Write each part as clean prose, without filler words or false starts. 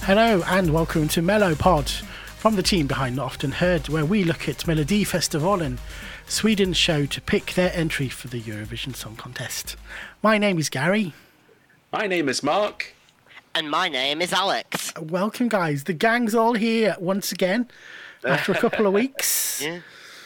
Hello and welcome to Mellowpod from the team behind Not Often Heard, where we look at Melodifestivalen, Sweden's show to pick their entry for the Eurovision Song Contest. My name is Gary. My name is Mark. And my name is Alex. Welcome, guys. The gang's all here once again after a couple of weeks. Yeah.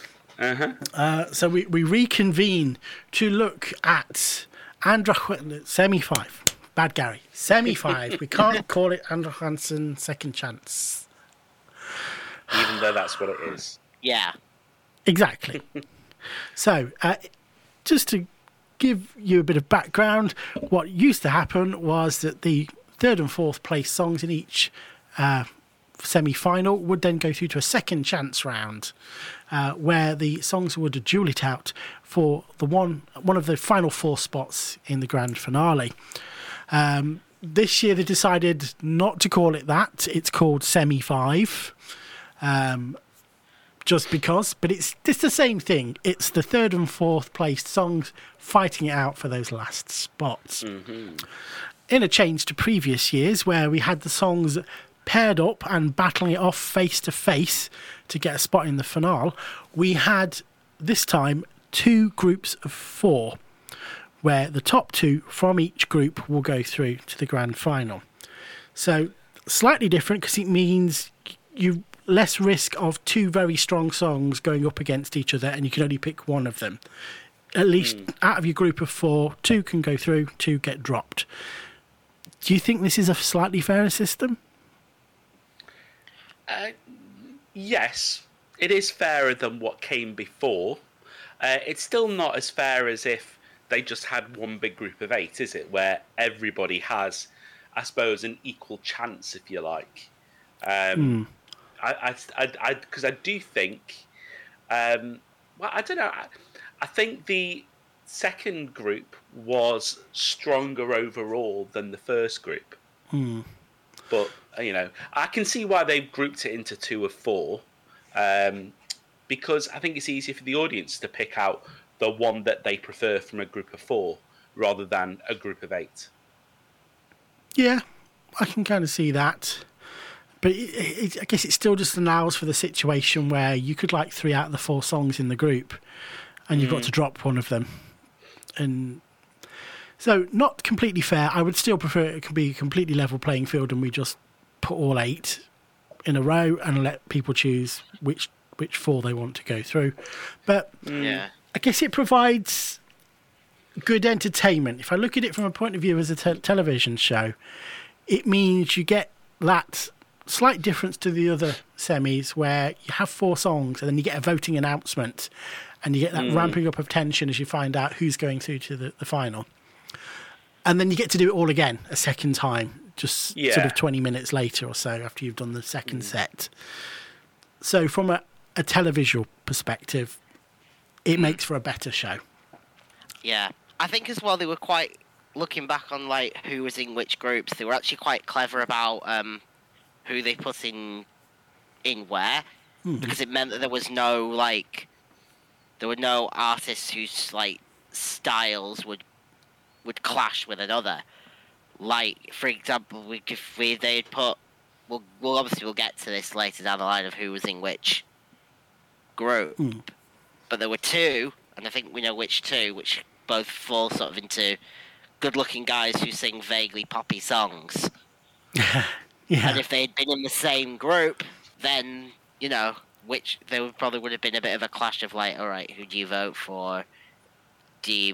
So we reconvene to look at Semi-5. Bad Gary. Semi-5. We can't call it Andra Hansen Second Chance. Even though that's what it is. Yeah. Exactly. So, just to give you a bit of background, what used to happen was that the third and fourth place songs in each semi-final would then go through to a second chance round, where the songs would duel it out for the one of the final four spots in the grand finale. This year they decided not to call it that. It's called Semi-5. Just because, but it's the same thing. It's the third and fourth placed songs fighting it out for those last spots. Mm-hmm. In a change to previous years where we had the songs paired up and battling it off face to face to get a spot in the finale, we had this time two groups of four, where the top two from each group will go through to the grand final. So slightly different because it means you less risk of two very strong songs going up against each other and you can only pick one of them. At least out of your group of four, two can go through, two get dropped. Do you think this is a slightly fairer system? Yes, it is fairer than what came before. It's still not as fair as if they just had one big group of eight, is it? Where everybody has, I suppose, an equal chance, if you like. Because I do think, I don't know. I think the second group was stronger overall than the first group. But I can see why they've grouped it into two of four, because I think it's easier for the audience to pick out the one that they prefer from a group of four rather than a group of eight. Yeah, I can kind of see that. But I guess it still just allows for the situation where you could like 3 out of the 4 songs in the group and you've got to drop one of them. And so not completely fair. I would still prefer it could be a completely level playing field and we just put all 8 in a row and let people choose which 4 they want to go through. But Yeah. I guess it provides good entertainment. If I look at it from a point of view as a television show, it means you get that slight difference to the other semis where you have 4 songs and then you get a voting announcement and you get that ramping up of tension as you find out who's going through to the final. And then you get to do it all again a second time, just sort of 20 minutes later or so after you've done the second set. So from a televisual perspective, it makes for a better show. Yeah. I think as well they were quite, looking back on like who was in which groups, they were actually quite clever about who they put in where, because it meant that there was no there were no artists whose like styles would clash with another. Like for example, they'd put, we'll get to this later down the line of who was in which group, but there were 2, and I think we know which 2, which both fall sort of into good-looking guys who sing vaguely poppy songs. Yeah. And if they had been in the same group, then, there probably would have been a bit of a clash of like, all right, who do you vote for? Do you,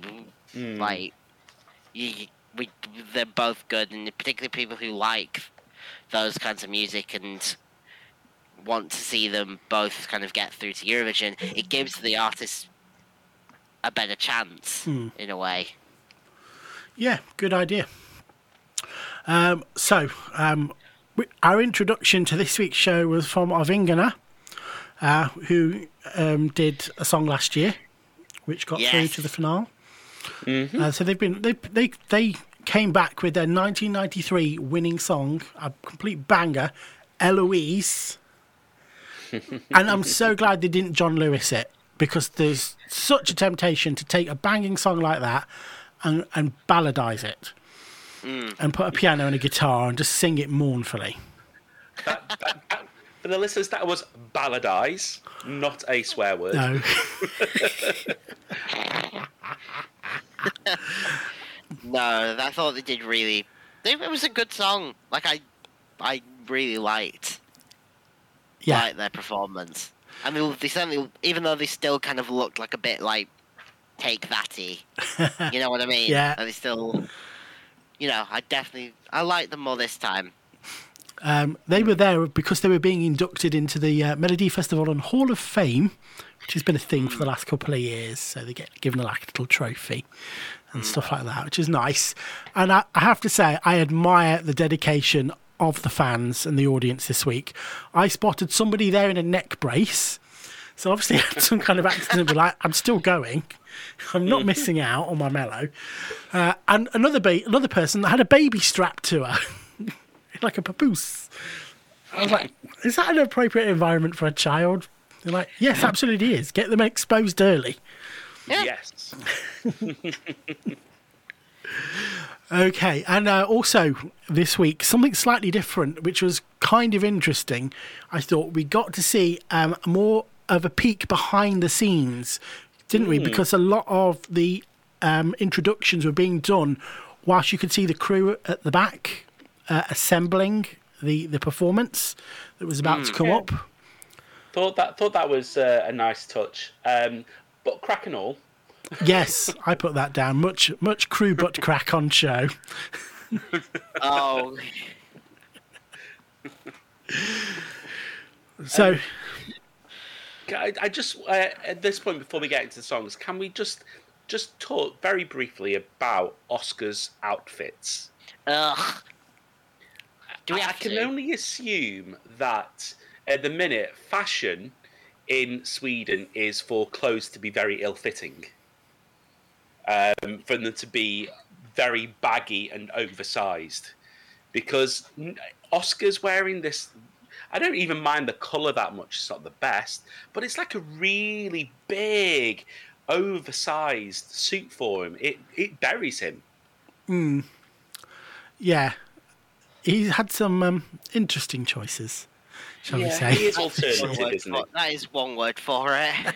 they're both good, and particularly people who like those kinds of music and want to see them both kind of get through to Eurovision, it gives the artists a better chance, in a way. Yeah, good idea. Our introduction to this week's show was from Arvingana, who did a song last year, which got through to the finale. So they came back with their 1993 winning song, a complete banger, Eloise. And I'm so glad they didn't John Lewis it, because there's such a temptation to take a banging song like that and balladize it. And put a piano and a guitar and just sing it mournfully. For the listeners, that was balladise, not a swear word. No. No, I thought they did really. It was a good song. Like I really liked their performance. I mean, they certainly, even though they still kind of looked like a bit like Take Thatty, you know what I mean? Yeah. And they still, I liked them more this time. They were there because they were being inducted into the Melody Festival and Hall of Fame, which has been a thing for the last couple of years. So they get given a little trophy and stuff like that, which is nice. And I have to say, I admire the dedication of the fans and the audience this week. I spotted somebody there in a neck brace. So obviously I had some kind of accident, but I'm still going. I'm not missing out on my mellow. And another person that had a baby strapped to her. Like a papoose. I was like, is that an appropriate environment for a child? They're like, yes, absolutely is. Get them exposed early. Yeah. Yes. Okay, and also this week, something slightly different, which was kind of interesting. I thought we got to see more of a peek behind the scenes, didn't we? Because a lot of the introductions were being done whilst you could see the crew at the back assembling the performance that was about to come up. Thought that was a nice touch. But crack and all. Yes, I put that down. Much crew butt crack on show. Oh. So, I just at this point before we get into the songs, can we just talk very briefly about Oscar's outfits? Ugh. Do we I have can to? only assume that at the minute, fashion in Sweden is for clothes to be very ill-fitting, for them to be very baggy and oversized. Because Oscar's wearing this, I don't even mind the colour that much, it's not the best, but it's like a really big, oversized suit for him. It buries him. yeah, he's had some interesting choices, shall we say. He is alternative, isn't he? That is one word for it.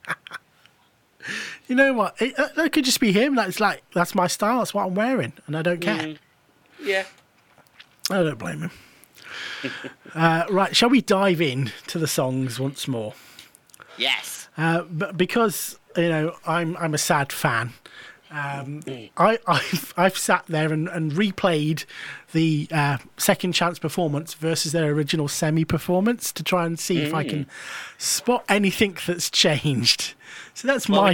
You know what? That could just be him. That's my style. That's what I'm wearing, and I don't care. Yeah. I don't blame him. Right, shall we dive in to the songs once more? Yes. But because I'm a sad fan. I've sat there and replayed the Second Chance performance versus their original semi-performance to try and see if I can spot anything that's changed. So that's We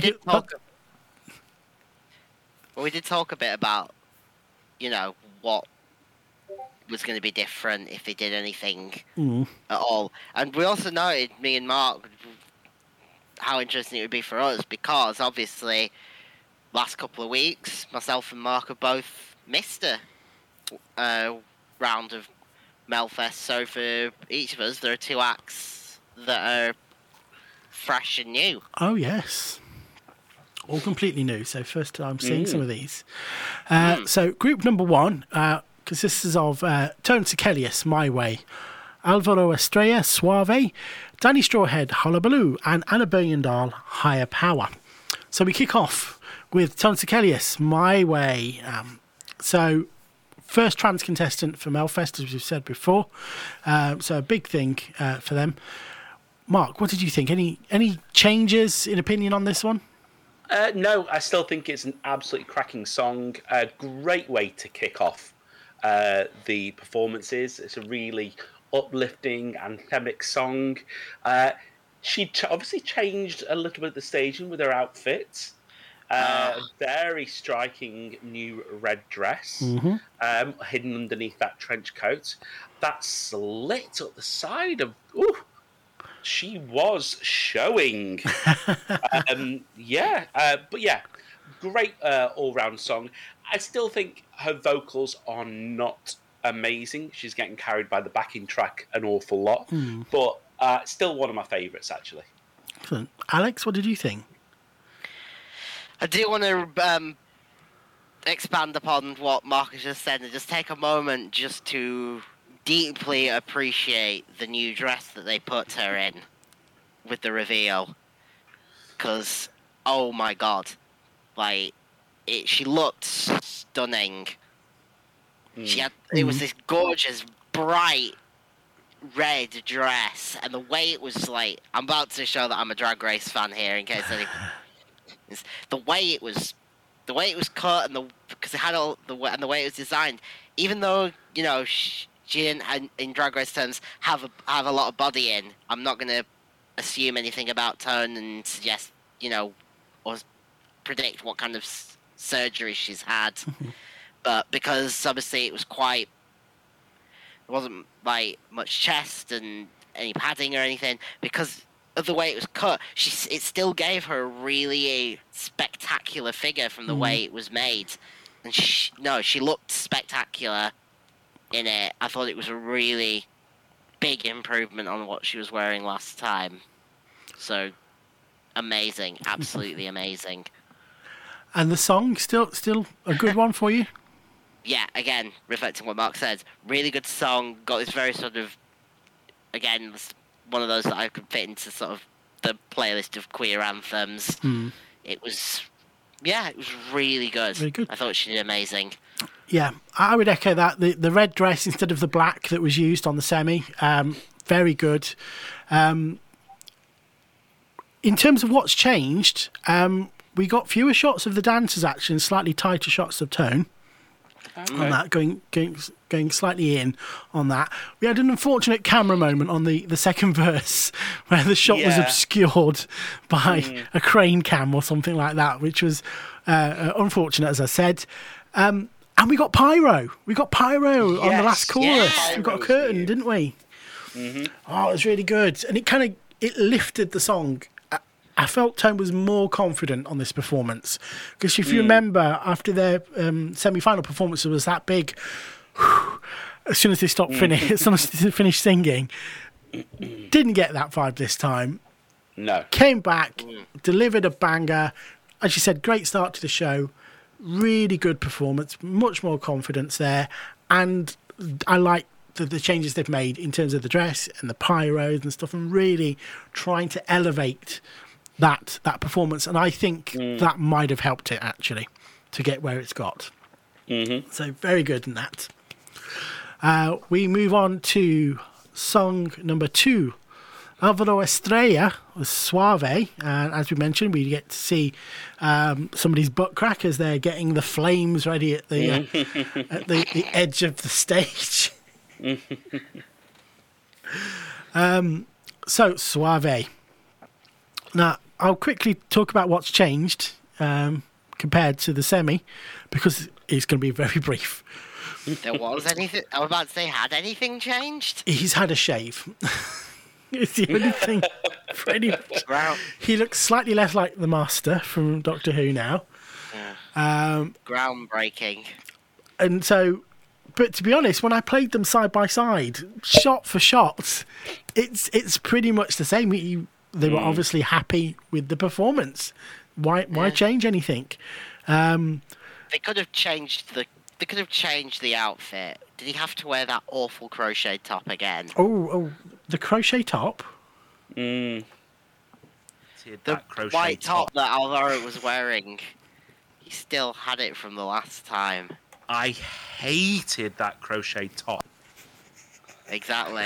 did talk a bit about, what was going to be different if they did anything at all. And we also noted, me and Mark, how interesting it would be for us because obviously last couple of weeks, myself and Mark have both missed a round of Melfest. So for each of us, there are two acts that are fresh and new. Oh, yes. All completely new. So first time seeing some of these. So group number one consists of Tone Sekelius, My Way, Alvaro Estrella, Suave, Danny Strawhead, Hullabaloo, and Anna Bergendahl, Higher Power. So we kick off with Tone Sekelius, My Way. So first trans contestant for Melfest, as we've said before. So a big thing for them. Mark, what did you think? Any changes in opinion on this one? No, I still think it's an absolutely cracking song. A great way to kick off the performances. It's a really uplifting, anthemic song. She obviously changed a little bit of the staging with her outfits. Very striking new red dress, hidden underneath that trench coat. That slit up the side of... Ooh, she was showing. But yeah, great all-round song. I still think her vocals are not amazing. She's getting carried by the backing track an awful lot. But still one of my favourites, actually. Excellent. Alex, what did you think? I do want to expand upon what Mark has just said and just take a moment just to deeply appreciate the new dress that they put her in with the reveal. Because, oh my god, like, she looked stunning. She had, it was this gorgeous, bright red dress, and the way it was, like, I'm about to show that I'm a Drag Race fan here, in case anyone... The way it was cut, and because it had all and the way it was designed, even though, you know, she didn't, in Drag Race terms, have a lot of body in, I'm not going to assume anything about tone and suggest, you know, or predict what kind of surgery she's had. But because obviously there wasn't like much chest and any padding or anything, because of the way it was cut, it still gave her a really spectacular figure from the way it was made. And she looked spectacular in it. I thought it was a really big improvement on what she was wearing last time. So, amazing. Absolutely amazing. And the song, still a good one for you? Yeah, again, reflecting what Mark said, really good song. Got this very sort of, again, one of those that I could fit into sort of the playlist of queer anthems. It was really good. Very good. I thought she did amazing. Yeah, I would echo that. The red dress instead of the black that was used on the semi, very good. In terms of what's changed, we got fewer shots of the dancers actually, and slightly tighter shots of tone. On that, going slightly in on that. We had an unfortunate camera moment on the second verse where the shot was obscured by a crane cam or something like that, which was unfortunate, as I said. And we got pyro. We got pyro on the last chorus. Yeah. We got a curtain, didn't we? Oh, it was really good, and it lifted the song. I felt Tone was more confident on this performance, because if you remember, after their semi-final performance was that big, as soon as they finished singing, didn't get that vibe this time. No. Came back, delivered a banger. As you said, great start to the show. Really good performance, much more confidence there, and I like the changes they've made in terms of the dress and the pyros and stuff, and really trying to elevate that performance, and I think that might have helped it actually to get where it's got. So very good in that. We move on to song number 2, Alvaro Estrella was Suave, and as we mentioned, we get to see somebody's butt crack as they're getting the flames ready at the at the edge of the stage. So Suave. Now, I'll quickly talk about what's changed compared to the semi, because it's going to be very brief. There was anything? I was about to say, had anything changed? He's had a shave. It's the only thing. Pretty much. Wow. He looks slightly less like the Master from Doctor Who now. Groundbreaking. And so, but to be honest, when I played them side by side, shot for shot, it's pretty much the same. They were obviously happy with the performance. Why change anything? They could have changed the outfit. Did he have to wear that awful crochet top again? Oh, the crochet top. The white top that Alvaro was wearing. He still had it from the last time. I hated that crochet top. Exactly.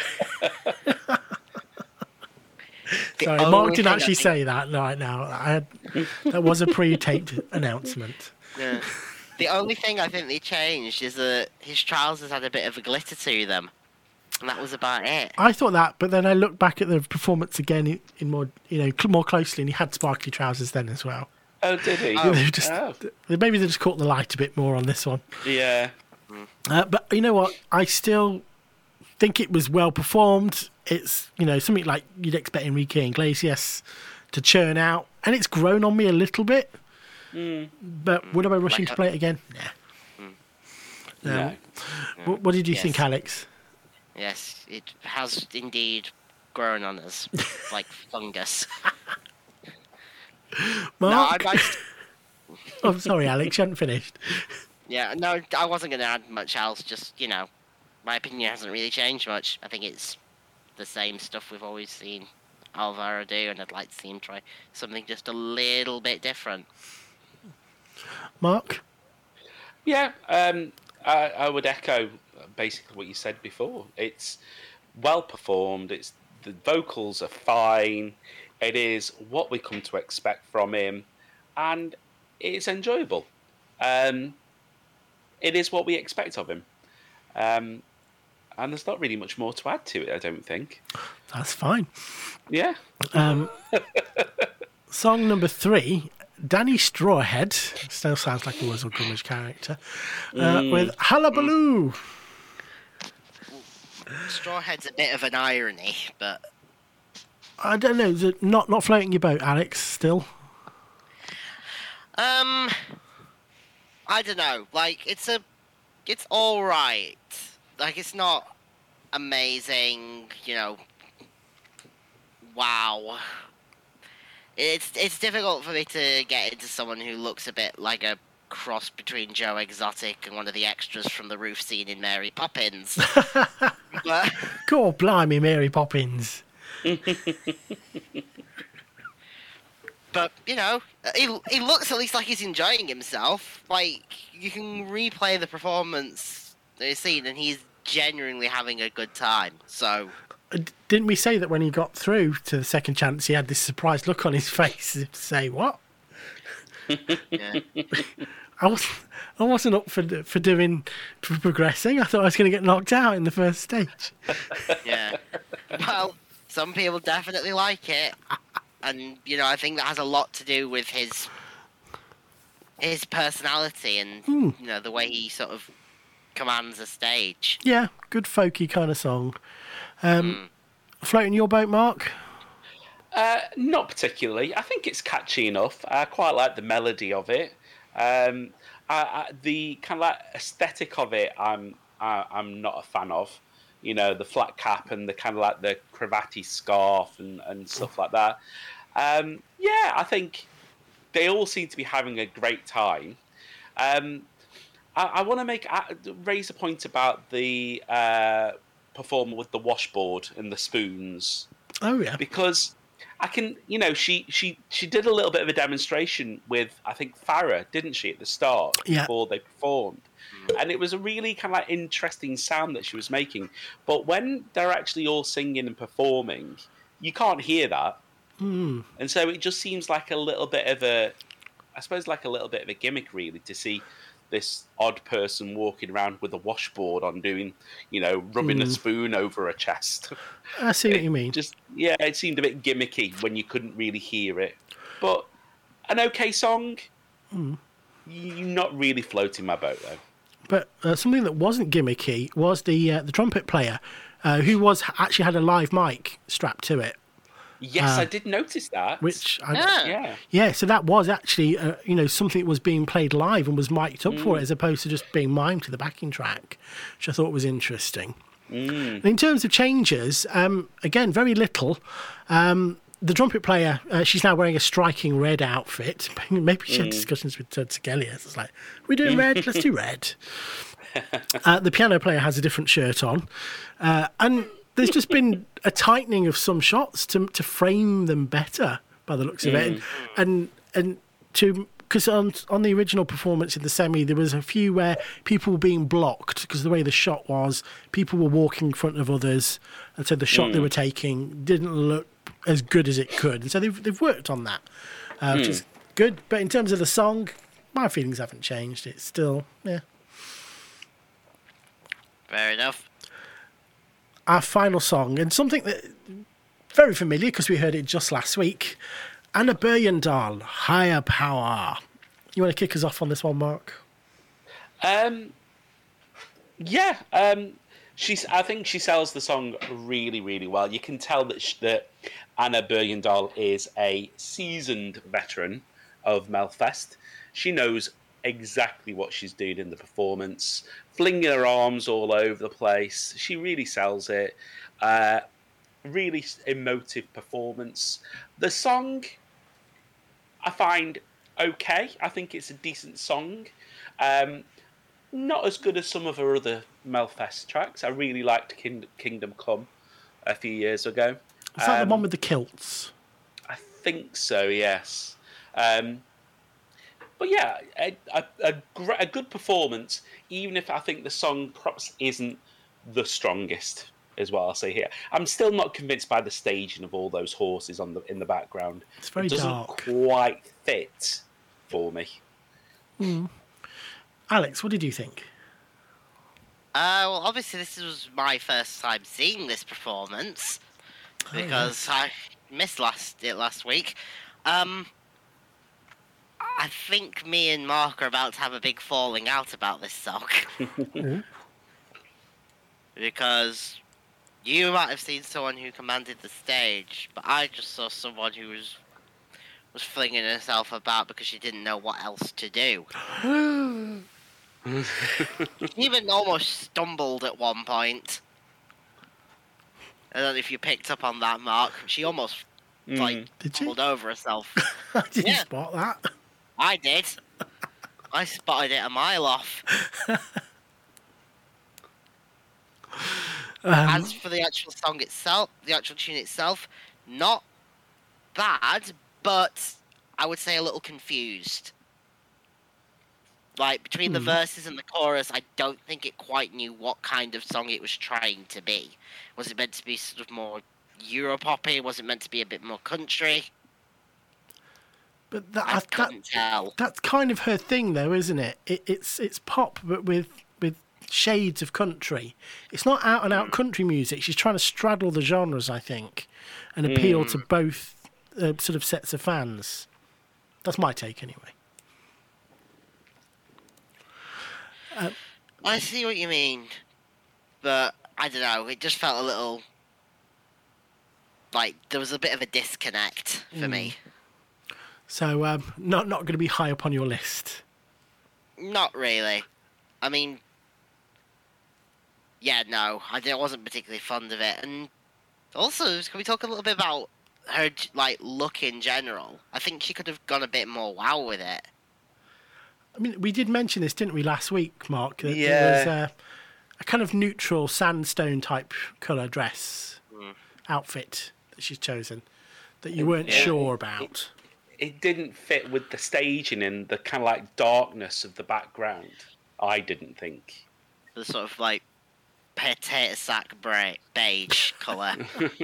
Sorry, Mark didn't actually say that right now. That was a pre-taped announcement. Yeah. The only thing I think they changed is that his trousers had a bit of a glitter to them, and that was about it. I thought that, but then I looked back at the performance again in more, more closely, and he had sparkly trousers then as well. Oh, did he? Maybe they just caught the light a bit more on this one. Yeah. But you know what? I still think it was well performed. It's, something like you'd expect Enrique Iglesias to churn out, and it's grown on me a little bit. But would I be rushing to play it again? No. What did you think, Alex? Yes, it has indeed grown on us like fungus. Mark? I'm sorry, Alex, you hadn't finished. Yeah, no, I wasn't going to add much else, just, my opinion hasn't really changed much. I think it's the same stuff we've always seen Alvaro do, and I'd like to see him try something just a little bit different. Mark? Yeah, I would echo basically what you said before. It's well performed. The vocals are fine. It is what we come to expect from him, and it's enjoyable. It is what we expect of him, and there's not really much more to add to it, I don't think. That's fine. Yeah. Song number 3, Danny Strawhead, still sounds like a Wuzzle Gummidge character, with Hullabaloo. Strawhead's a bit of an irony, but I don't know, is it not floating your boat, Alex, still? I don't know. Like, it's all right. Like, it's not amazing. Wow. It's difficult for me to get into someone who looks a bit like a cross between Joe Exotic and one of the extras from the roof scene in Mary Poppins. But, God blimey, Mary Poppins. But, he looks at least like he's enjoying himself. Like, you can replay the performance that you've seen, and he's genuinely having a good time. So, didn't we say that when he got through to the second chance, he had this surprised look on his face to say, what? yeah. I wasn't up for progressing. I thought I was going to get knocked out in the first stage. Yeah. Well, some people definitely like it. And, I think that has a lot to do with his personality and, the way he sort of commands a stage. Yeah, good folky kind of song. Floating your boat, Mark? Not particularly. I think it's catchy enough. I quite like the melody of it. The kind of like aesthetic of it, I'm not a fan of. The flat cap and the kind of like the cravatty scarf and stuff like that. Yeah, I think they all seem to be having a great time. I want to raise a point about the performer with the washboard and the spoons. Oh yeah, because I can, she did a little bit of a demonstration with, I think, Farah, didn't she, at the start before they performed. And it was a really kind of like interesting sound that she was making. But when they're actually all singing and performing, you can't hear that. And so it just seems like a little bit of a gimmick, really, to see this odd person walking around with a washboard on doing, rubbing a spoon over a chest. I see what you mean. It seemed a bit gimmicky when you couldn't really hear it. But an okay song, you're not really floating my boat, though. But something that wasn't gimmicky was the trumpet player, who actually had a live mic strapped to it. Yes, I did notice that. So that was actually, something that was being played live and was mic'd up for it, as opposed to just being mimed to the backing track, which I thought was interesting. In terms of changes, again, very little. The trumpet player, she's now wearing a striking red outfit. Maybe she had discussions with Todd Segelius. It's like, we're doing red, let's do red. The piano player has a different shirt on. And there's just been a tightening of some shots to frame them better, by the looks of it. And because on the original performance in the semi, there was a few where people were being blocked because the way the shot was, people were walking in front of others. And so the shot they were taking didn't look as good as it could. And so they've worked on that, which is good. But in terms of the song, my feelings haven't changed. It's still, Fair enough. Our final song, and something that very familiar because we heard it just last week, Anna Bergendahl, Higher Power. You want to kick us off on this one, Mark? I think she sells the song really, really well. You can tell that Anna Bergendahl is a seasoned veteran of Melfest. She knows exactly what she's doing in the performance, flinging her arms all over the place. She really sells it. Really emotive performance. The song, I find okay. I think it's a decent song. Not as good as some of her other Melfest tracks. I really liked Kingdom Come a few years ago. Is that the one with the kilts? I think so, yes. But yeah, a good performance, even if I think the song perhaps isn't the strongest, is what I'll say here. I'm still not convinced by the staging of all those horses in the background. It's very dark. It doesn't quite fit for me. Alex, what did you think? Well, obviously this was my first time seeing this performance because I missed it last week. I think me and Mark are about to have a big falling out about this song. Because you might have seen someone who commanded the stage, but I just saw someone who was flinging herself about because she didn't know what else to do. Even almost stumbled at one point. I don't know if you picked up on that, Mark. She almost tumbled over herself. I didn't spot that. I did. I spotted it a mile off. As for the actual song itself, the actual tune itself, not bad, but I would say a little confused. Like, between the verses and the chorus, I don't think it quite knew what kind of song it was trying to be. Was it meant to be sort of more Europoppy? Was it meant to be a bit more country? But I couldn't tell. That's kind of her thing, though, isn't it? It's pop, but with shades of country. It's not out and out country music. She's trying to straddle the genres, I think, and appeal to both sort of sets of fans. That's my take, anyway. I see what you mean, but I don't know. It just felt a little like there was a bit of a disconnect for me. So, not going to be high up on your list. Not really. I mean, yeah, no, I wasn't particularly fond of it. And also, can we talk a little bit about her look in general? I think she could have gone a bit more wow with it. I mean, we did mention this, didn't we, last week, Mark? That there was a kind of neutral sandstone type colour dress outfit that she's chosen that you weren't sure about. It didn't fit with the staging and the kind of like darkness of the background. I didn't think. The sort of like potato sack beige colour.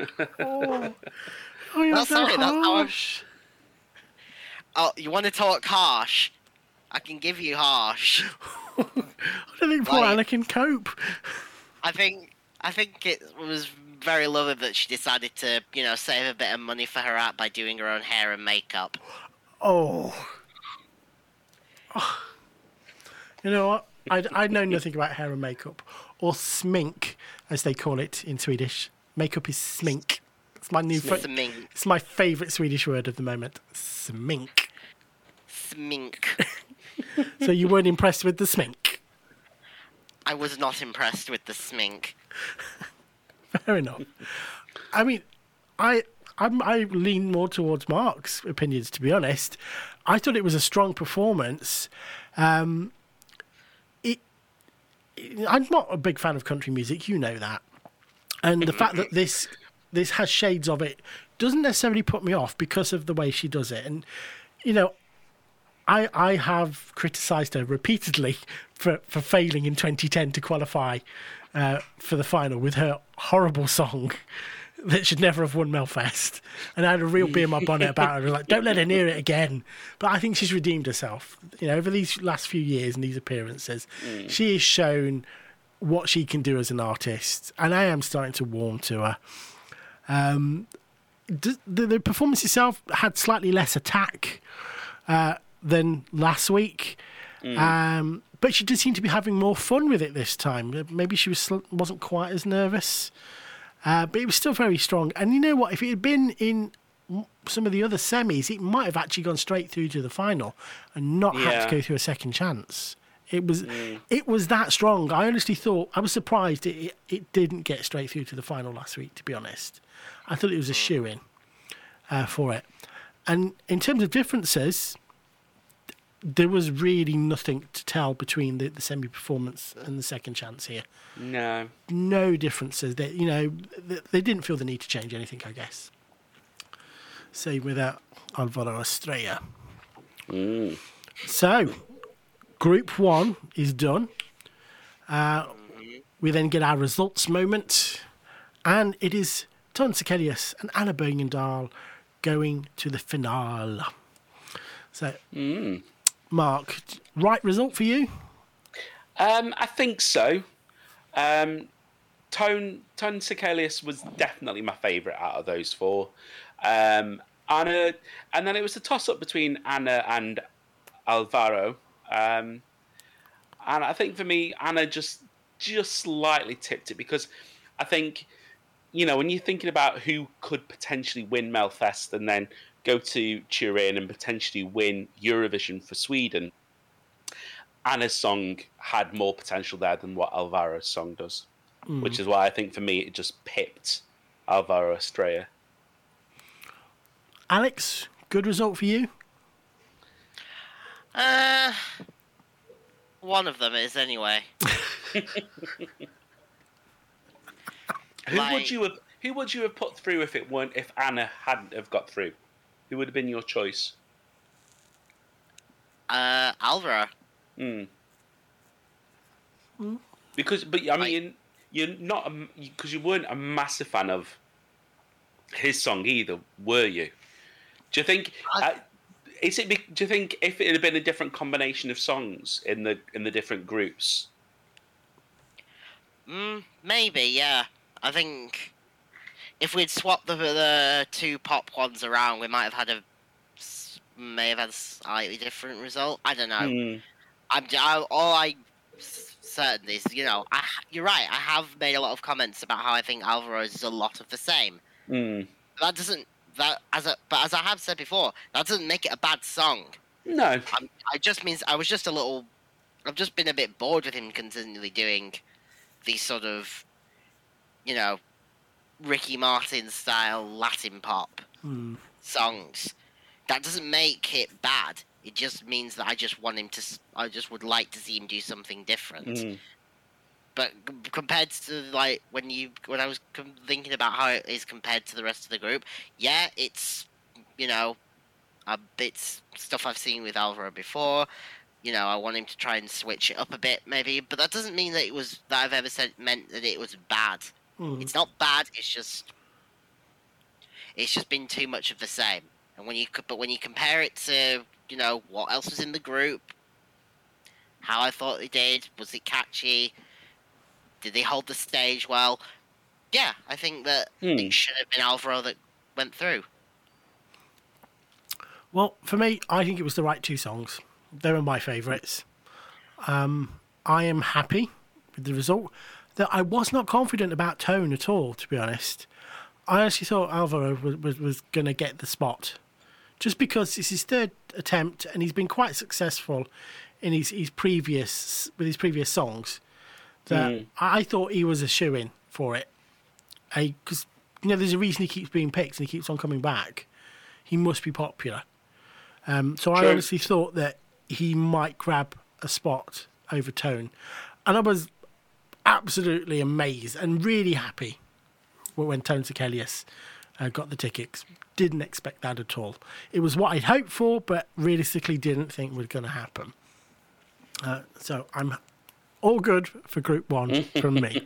You're so harsh. Oh, you want to talk harsh? I can give you harsh. I don't think poor Anna can cope. I think it was very lovely that she decided to, save a bit of money for her art by doing her own hair and makeup. Oh. You know what? I know nothing about hair and makeup, or smink, as they call it in Swedish. Makeup is smink. It's my new. It's my favourite Swedish word of the moment. Smink. Smink. So you weren't impressed with the smink? I was not impressed with the smink. Fair enough. I mean, I lean more towards Mark's opinions, to be honest. I thought it was a strong performance. I'm not a big fan of country music, you know that. And the fact that this has shades of it doesn't necessarily put me off because of the way she does it. And, I have criticised her repeatedly for failing in 2010 to qualify for the final with her horrible song that should never have won Melfest. And I had a real bee in my bonnet about her. I was like, don't let her near it again. But I think she's redeemed herself. Over these last few years and these appearances, she has shown what she can do as an artist. And I am starting to warm to her. The performance itself had slightly less attack than last week. But she did seem to be having more fun with it this time. Maybe she wasn't quite as nervous. But it was still very strong. And you know what? If it had been in some of the other semis, it might have actually gone straight through to the final and not had to go through a second chance. It was that strong. I honestly thought, I was surprised it didn't get straight through to the final last week, to be honest. I thought it was a shoo-in for it. And in terms of differences, there was really nothing to tell between the semi-performance and the second chance here. No differences. They didn't feel the need to change anything, I guess. Same with Alvaro Estrella. So, Group 1 is done. We then get our results moment, and it is Ton Sekelius and Anna Bergendahl going to the finale. So, Mark, right result for you? I think so. Tone Sekelius was definitely my favourite out of those four. Anna, and then it was a toss-up between Anna and Alvaro. And I think for me, Anna just slightly tipped it, because I think, when you're thinking about who could potentially win Melfest and then go to Turin and potentially win Eurovision for Sweden, Anna's song had more potential there than what Alvaro's song does, which is why I think for me it just pipped Alvaro Estrella. Alex, good result for you? One of them is anyway. Who would you have put through if Anna hadn't have got through? Who would have been your choice? Alvaro. Because you're not, because you weren't a massive fan of his song either, were you? Do you think? Do you think if it had been a different combination of songs in the different groups? Maybe, yeah. I think if we'd swapped the two pop ones around, we may have had a slightly different result. I don't know. I'm certain is, you're right. I have made a lot of comments about how I think Alvaro's is a lot of the same. That doesn't. But as I have said before, that doesn't make it a bad song. No. It just means I've just been a bit bored with him continually doing these sort of, Ricky Martin style Latin pop songs. That doesn't make it bad. It just means that I just would like to see him do something different. But compared to when I was thinking about how it is compared to the rest of the group, yeah, it's a bit stuff I've seen with Alvaro before. I want him to try and switch it up a bit, maybe, but that doesn't mean that I've ever said meant that it was bad. It's not bad. It's just been too much of the same. And when you compare it to what else was in the group, how I thought they did, was it catchy? Did they hold the stage well? Yeah, I think that it should have been Alvaro that went through. Well, for me, I think it was the right two songs. They were my favourites. I am happy with the result. That I was not confident about Tone at all, to be honest. I actually thought Alvaro was going to get the spot. Just because it's his third attempt and he's been quite successful in his previous songs. That I thought he was a shoo-in for it. Because, there's a reason he keeps being picked and he keeps on coming back. He must be popular. So true. I honestly thought that he might grab a spot over Tone. And I was absolutely amazed and really happy when Tone Sekelius got the tickets. Didn't expect that at all. It was what I'd hoped for, but realistically didn't think was going to happen. So I'm all good for Group 1 from me.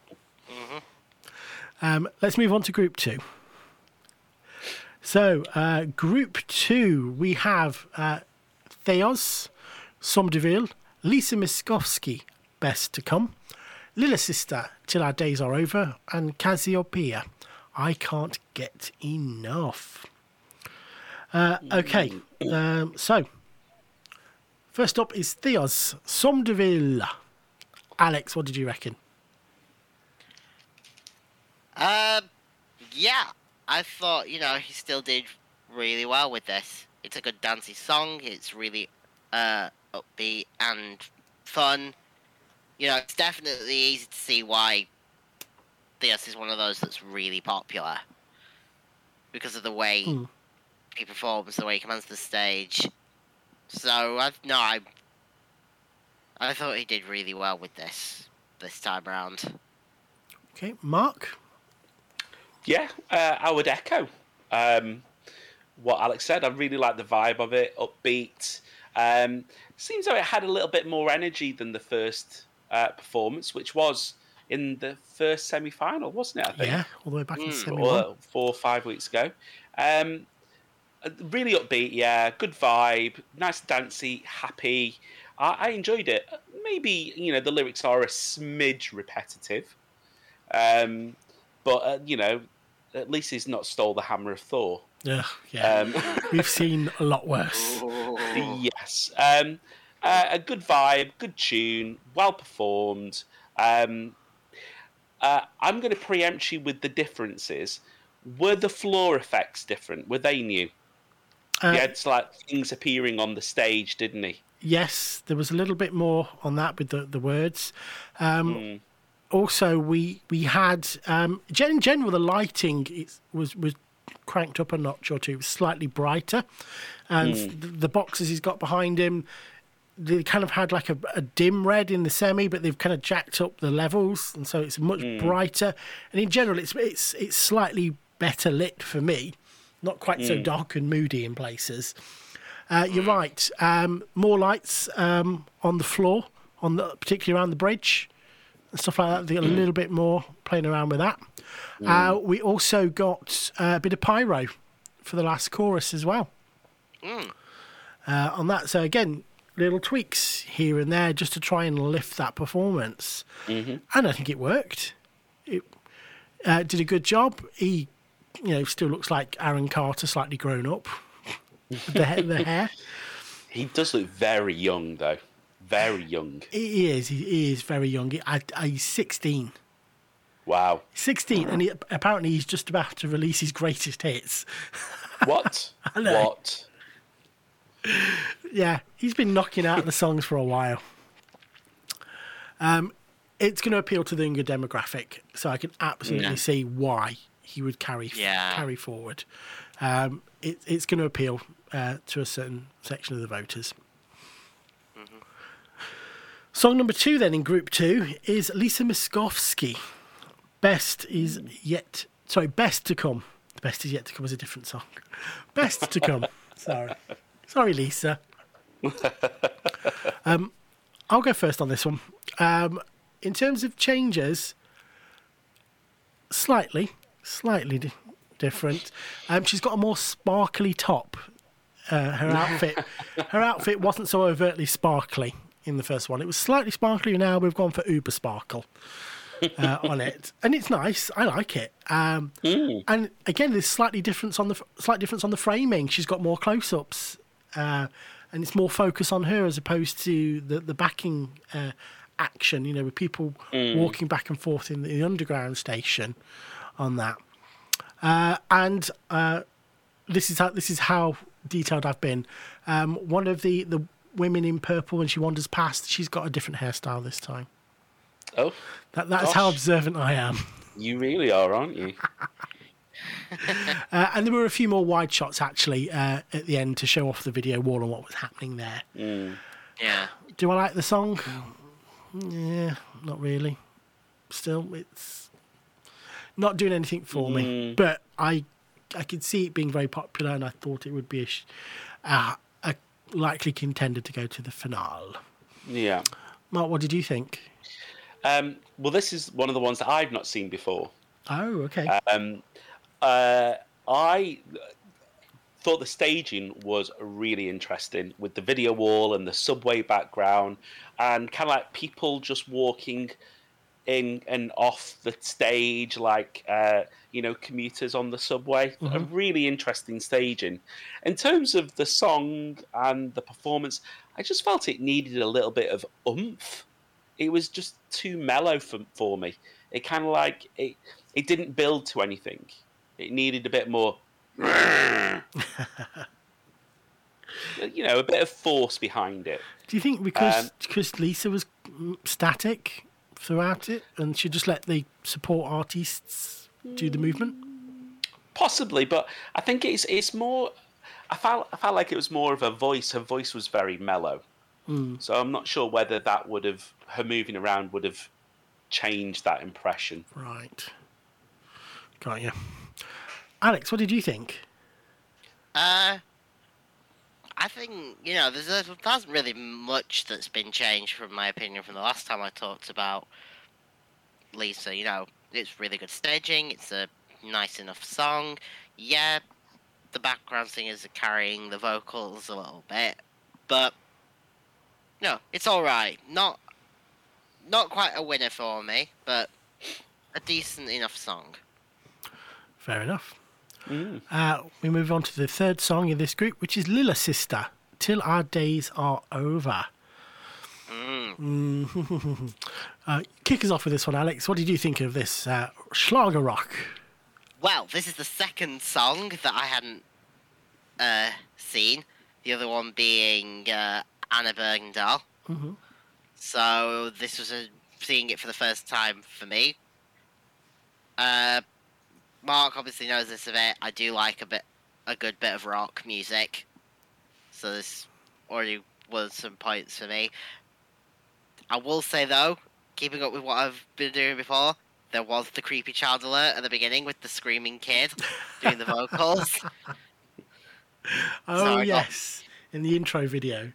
Let's move on to Group 2. So, Group 2, we have Theos, Somdeville, Lisa Miskovsky, Best to Come, Little Sister, Till Our Days Are Over, and Cassiopeia, I Can't Get Enough. Okay, so, first up is Theos, Somdeville. Alex, what did you reckon? Yeah, I thought, he still did really well with this. It's a good dancey song. It's really upbeat and fun. It's definitely easy to see why Theos is one of those that's really popular. Because of the way he performs, the way he commands the stage. So I thought he did really well with this time around. Okay, Mark? Yeah, I would echo what Alex said. I really like the vibe of it, upbeat. Seems like it had a little bit more energy than the first performance, which was in the first semi-final, wasn't it, I think? Yeah, all the way back in semi-1. 4 or 5 weeks ago. Really upbeat, yeah. Good vibe, nice, dancey, happy. I enjoyed it. Maybe, the lyrics are a smidge repetitive. But, at least he's not stole the hammer of Thor. Yeah. We've seen a lot worse. Yes. A good vibe, good tune, well performed. I'm going to preempt you with the differences. Were the floor effects different? Were they new? He had things appearing on the stage, didn't he? Yes, there was a little bit more on that with the words. Also, we had in general the lighting was cranked up a notch or two. It was slightly brighter, and the boxes he's got behind him, they kind of had like a dim red in the semi, but they've kind of jacked up the levels, and so it's much brighter. And in general, it's slightly better lit for me, not quite so dark and moody in places. You're right. More lights on the floor, particularly around the bridge and stuff like that. They got a little bit more playing around with that. We also got a bit of pyro for the last chorus as well. On that, so again, little tweaks here and there just to try and lift that performance, and I think it worked. It did a good job. He, still looks like Aaron Carter, slightly grown up. The hair. He does look very young, though. Very young. He is very young. He's 16. Wow. 16, and apparently he's just about to release his greatest hits. What? What? Yeah, he's been knocking out the songs for a while. It's going to appeal to the younger demographic, so I can absolutely see why he would carry forward. It's going to appeal to a certain section of the voters. Song number 2 then in Group 2 is Lisa Miskovsky. Best to Come. The Best Is Yet to Come is a different song. Best to Come. Sorry, Lisa. I'll go first on this one. In terms of changes, slightly different. She's got a more sparkly top. Her outfit wasn't so overtly sparkly in the first one. It was slightly sparkly. Now we've gone for uber sparkle on it, and it's nice. I like it. And again, there's slight difference on the framing. She's got more close-ups, and it's more focus on her as opposed to the backing action. With people walking back and forth in the underground station on that. And this is how detailed I've been. One of the women in purple, when she wanders past, she's got a different hairstyle this time. Oh, that's how observant I am. You really are, aren't you? And there were a few more wide shots actually at the end to show off the video wall and what was happening there. Yeah. Do I like the song? Yeah, not really. Still, it's not doing anything for me. But I could see it being very popular, and I thought it would be a likely contender to go to the finale. Yeah. Mark, what did you think? Well, this is one of the ones that I've not seen before. Oh, okay. I thought the staging was really interesting with the video wall and the subway background and kind of like people just walking in and off the stage like, commuters on the subway. A really interesting staging. In terms of the song and the performance, I just felt it needed a little bit of oomph. It was just too mellow for me. It kind of like, it didn't build to anything. It needed a bit more, a bit of force behind it. Do you think because Lisa was static throughout it and she just let the support artists do the movement? Possibly, but I think it's more... I felt like it was more of a voice. Her voice was very mellow, so I'm not sure whether that would have her moving around would have changed that impression. Right. Got you. Alex, what did you think? I think, there hasn't really much that's been changed from my opinion from the last time I talked about Lisa. It's really good staging. It's a nice enough song. Yeah, the background singers are carrying the vocals a little bit, but no, it's all right. Not quite a winner for me, but a decent enough song. Fair enough. We move on to the third song in this group, which is Lilla Sister, Till Our Days Are Over. Kick us off with this one, Alex. What did you think of this Schlager rock? Well, this is the second song that I hadn't seen. The other one being Anna Bergendahl. Mm-hmm. So this was seeing it for the first time for me. Mark obviously knows this a bit. I do like a good bit of rock music. So this already was some points for me. I will say though, keeping up with what I've been doing before, there was the creepy child alert at the beginning with the screaming kid doing the vocals. Oh, yes. In the intro video.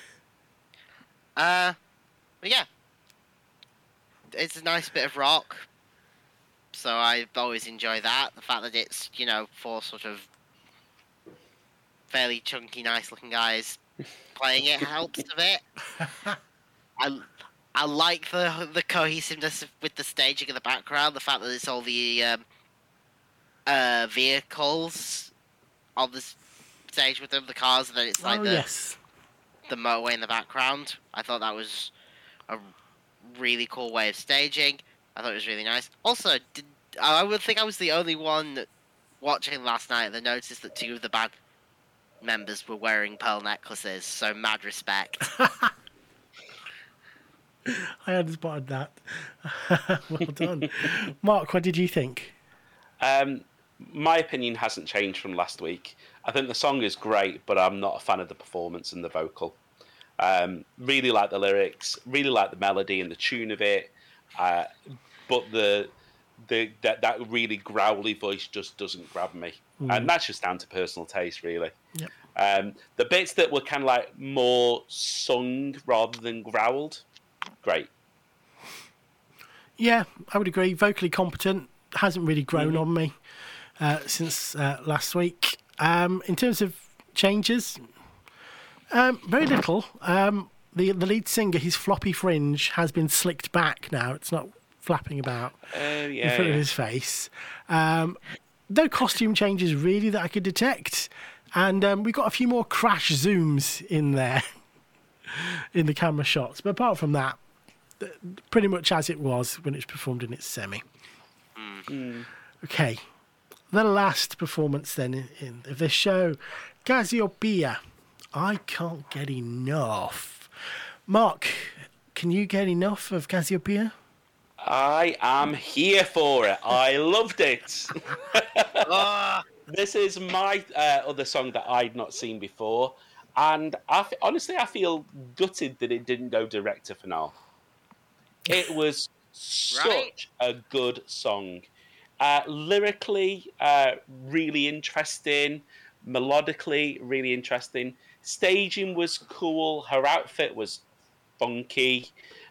But yeah. It's a nice bit of rock. So I always enjoy that. The fact that it's, four sort of fairly chunky, nice looking guys playing it helps a bit. I like the cohesiveness with the staging in the background. The fact that it's all the vehicles on the stage with them, the cars, and then it's like the motorway in the background. I thought that was a really cool way of staging. I thought it was really nice. Also, I would think I was the only one watching last night that noticed that two of the band members were wearing pearl necklaces, so mad respect. I hadn't spotted that. Well done. Mark, what did you think? My opinion hasn't changed from last week. I think the song is great, but I'm not a fan of the performance and the vocal. Really like the lyrics, really like the melody and the tune of it, but that really growly voice just doesn't grab me, and that's just down to personal taste, really. Yep. The bits that were kind of like more sung rather than growled, great. Yeah, I would agree. Vocally competent, hasn't really grown on me since last week. In terms of changes, very little. The lead singer, his floppy fringe has been slicked back now. It's not flapping about in front of his face. No costume changes really that I could detect. And we got a few more crash zooms in there in the camera shots. But apart from that, pretty much as it was when it's performed in its semi. Okay. The last performance then of this show, Cassiopeia. I can't get enough. Mark, can you get enough of Cassiopeia? I am here for it. I loved it. This is my other song that I'd not seen before. And honestly, I feel gutted that it didn't go direct to finale. It was such a good song. Lyrically, really interesting. Melodically, really interesting. Staging was cool. Her outfit was funky.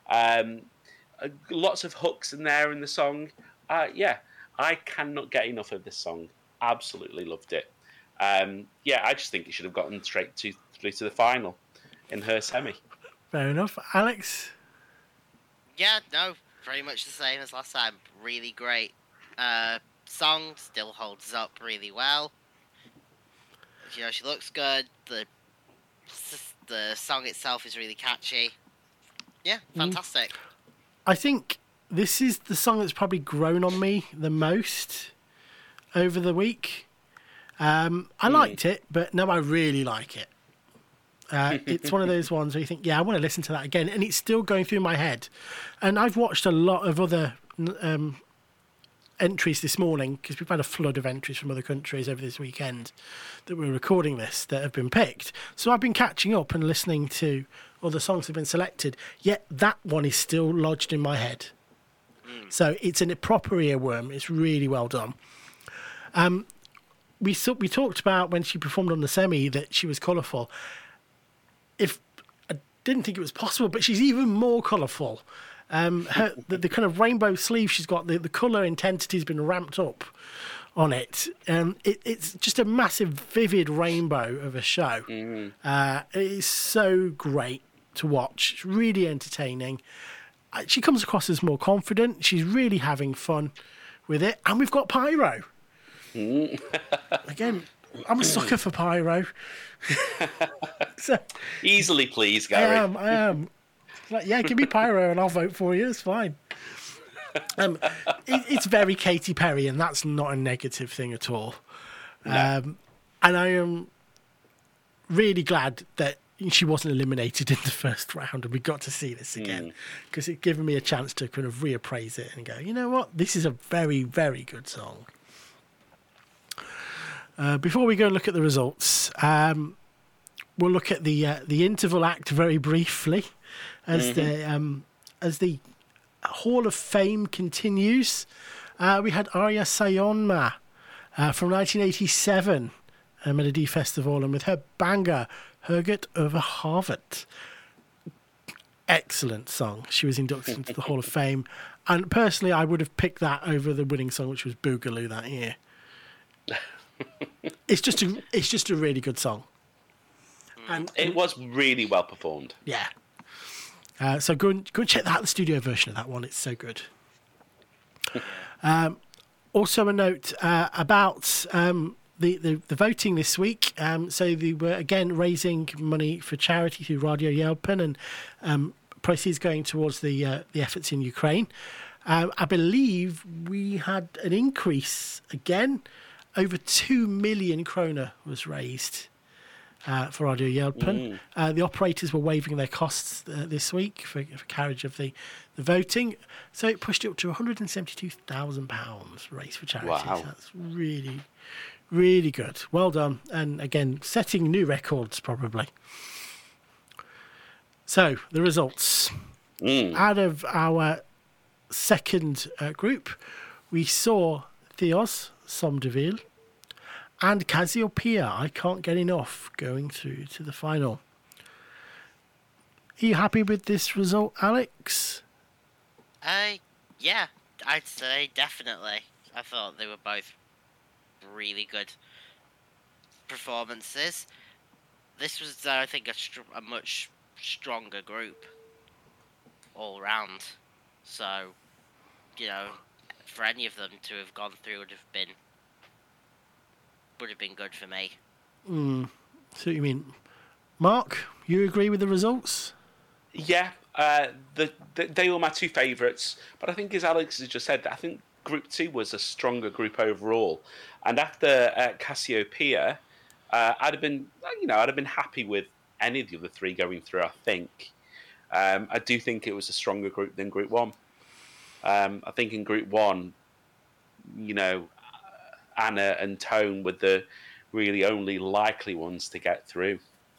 Lots of hooks in there in the song. I cannot get enough of this song. Absolutely loved it. I just think it should have gotten through to the final in her semi. Fair enough. Alex? Yeah, no, pretty much the same as last time. Really great. Song still holds up really well. She looks good. The song itself is really catchy. Yeah, fantastic. I think this is the song that's probably grown on me the most over the week. I liked it, but now I really like it. It's one of those ones where you think, I want to listen to that again, and it's still going through my head. And I've watched a lot of other entries this morning, because we've had a flood of entries from other countries over this weekend that we're recording this that have been picked. So I've been catching up and listening to other songs that have been selected, yet that one is still lodged in my head. So it's a proper earworm. It's really well done. We talked about when she performed on the semi that she was colourful. I didn't think it was possible, but she's even more colourful. The kind of rainbow sleeve she's got, the colour intensity has been ramped up on it. It's just a massive, vivid rainbow of a show. It is so great to watch. It's really entertaining. She comes across as more confident. She's really having fun with it. And we've got pyro. Again, I'm a sucker for pyro. So, easily pleased, Gary. I am. Like, yeah, give me pyro and I'll vote for you. It's fine. It's very Katy Perry, and that's not a negative thing at all. No. And I am really glad that she wasn't eliminated in the first round, and we got to see this again, because it given me a chance to kind of reappraise it and go, you know what, this is a very, very good song. Before we go and look at the results, we'll look at the interval act very briefly as the Hall of Fame continues. We had Arya Sayonma from 1987 Melody Festival, and with her banger Herget over Harvard. Excellent song. She was inducted into the Hall of Fame, and personally I would have picked that over the winning song, which was Boogaloo that year. It's just a really good song. And it was really well performed. Yeah. So go and check out the studio version of that one. It's so good. Also a note about the voting this week. So they were again raising money for charity through Radio Yelpen, and proceeds going towards the efforts in Ukraine. I believe we had an increase again. Over 2 million kroner was raised for Radio Yelpen. The operators were waiving their costs this week for carriage of the voting. So it pushed it up to £172,000 raised for charity. Wow. That's really, really good. Well done. And again, setting new records probably. So the results. Out of our second group, we saw Theos, Somdeville, and Cassiopeia, I Can't Get Enough, going through to the final. Are you happy with this result, Alex? Yeah, I'd say definitely. I thought they were both really good performances. This was, I think, a much stronger group all round. So, you know, for any of them to have gone through would have been good for me. So you mean, Mark, you agree with the results? Yeah, they were my two favourites, but I think, as Alex has just said, I think Group 2 was a stronger group overall. And after Cassiopeia, I'd have been happy with any of the other three going through. I think I do think it was a stronger group than Group 1. I think in Group 1, you know, Anna and Tone were the really only likely ones to get through.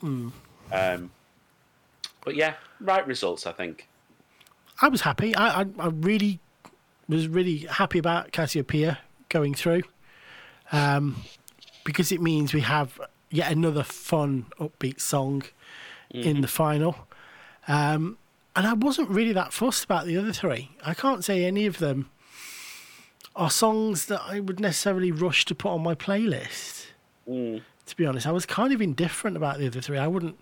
But yeah, right results, I think. I was happy. I really was really happy about Cassiopeia going through, because it means we have yet another fun, upbeat song in the final. And I wasn't really that fussed about the other three. I can't say any of them are songs that I would necessarily rush to put on my playlist. To be honest, I was kind of indifferent about the other three. I wouldn't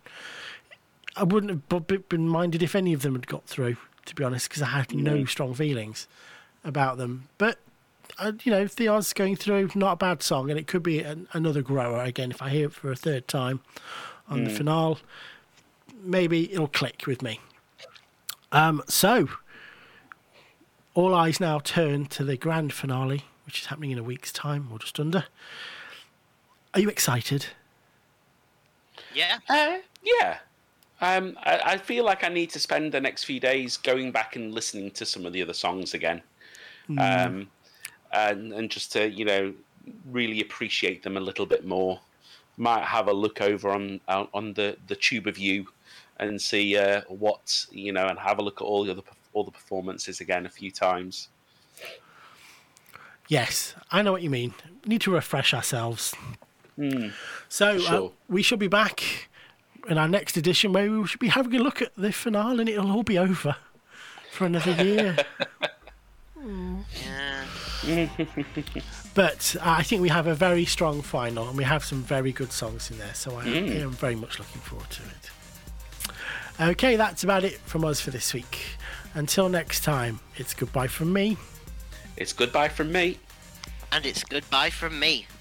have been minded if any of them had got through, to be honest, because I had no strong feelings about them. But, you know, Theos going through, not a bad song, and it could be another grower again. If I hear it for a third time on the finale, maybe it'll click with me. So, all eyes now turn to the grand finale, which is happening in a week's time, or just under. Are you excited? Yeah. Yeah. I feel like I need to spend the next few days going back and listening to some of the other songs again. and just to really appreciate them a little bit more. Might have a look over on the Tube of You and see what and have a look at all the performances again a few times. Yes, I know what you mean. We need to refresh ourselves. So Sure. we shall be back in our next edition where we should be having a look at the finale, and it'll all be over for another year. Yeah. But I think we have a very strong final, and we have some very good songs in there, so I am very much looking forward to it. Okay, that's about it from us for this week. Until next time, it's goodbye from me. It's goodbye from me. And it's goodbye from me.